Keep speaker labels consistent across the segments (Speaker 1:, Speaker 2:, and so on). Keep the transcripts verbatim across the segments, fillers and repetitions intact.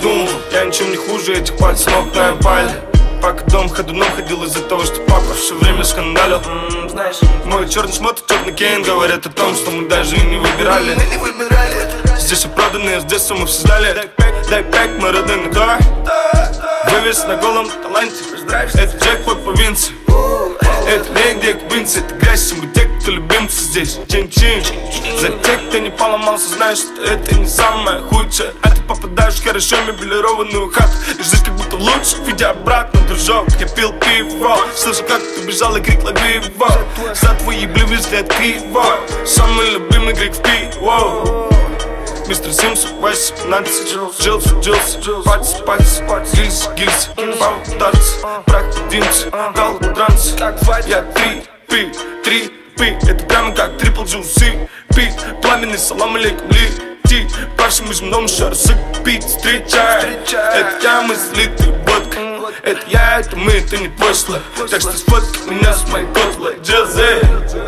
Speaker 1: думал, я ничем не хуже этих пальцев ног на пале. Пока дом ходуном ходил из-за того, что папа все время скандалил. mm, Знаешь, мой черный шмот и черный кейн говорят о том, что мы даже и не выбирали. Мы не выбирали. Здесь оправданные, с детства мы все знали. Дай пэк, дай пэк, мы родные, да. Вывес на голом таланте. Это джекпот провинции. Это не где квинцы, это грязь, мы те, кто любимцы здесь. Чин-чин. За тех, кто не поломался, знаешь, что это не самое худшее. А ты попадаешь в хорошо мебелированную хату и жизнь как будто лучше, видя обратно, дружок. Я пил пиво, слышал, как ты бежал и крик лови его. За твой ебливый взгляд криво. Самый любимый крик в пиво. Мистер Симс, Вайс, семнадцать, Джилс, Джилс, Пальц, Пальц, Гильз, Гильз, Пау, Тарц, Прак, Динц, Гал, Транс. Я три, пи, три, пи. Это прямо как трипл джуси. Пи, пламенный салам алейкум, лети. Паршим из мном шарсык, пить, встречай. Это я, мы слиты водкой. Это я, это мы, это не твой слой. Так что сфоткай меня с моей котлой. Джазе.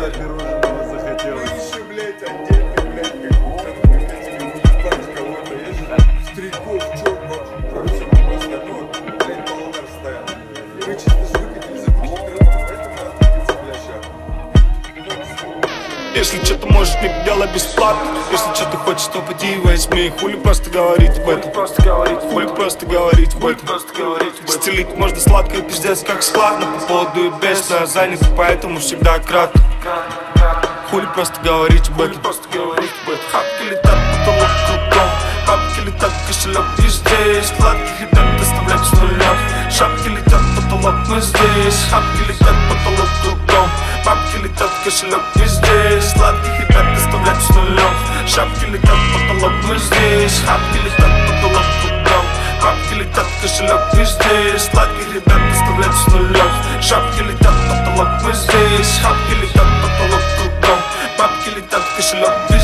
Speaker 1: Если что-то можешь, не делай бесплатно. Если что-то хочешь, то поди и возьми. Хули просто говорить об этом. Хули просто говорить об этом. Стелить можно сладко и пиздец как складно. По поводу и без, но я занят, поэтому всегда кратко. Хули просто говорить об этом. Хапки летят, потолок кругом. Бабки летят, кошелек и здесь. Сладких ребят доставлять с нулем. Шапки летят, потолок мы здесь. Хапки летят, потолок кругом. Бабки летят, кошелек и здесь. Сладких ребят доставлять с нулем. Шапки летят, потолок мы здесь. Хапки летят, потолок кругом. Бабки летят, кошелек и здесь. Сладких ребят доставлять с нулем. Шапки летят, потолок мы здесь. Хапки летят, потолок кругом. Бабки летят, кошелек и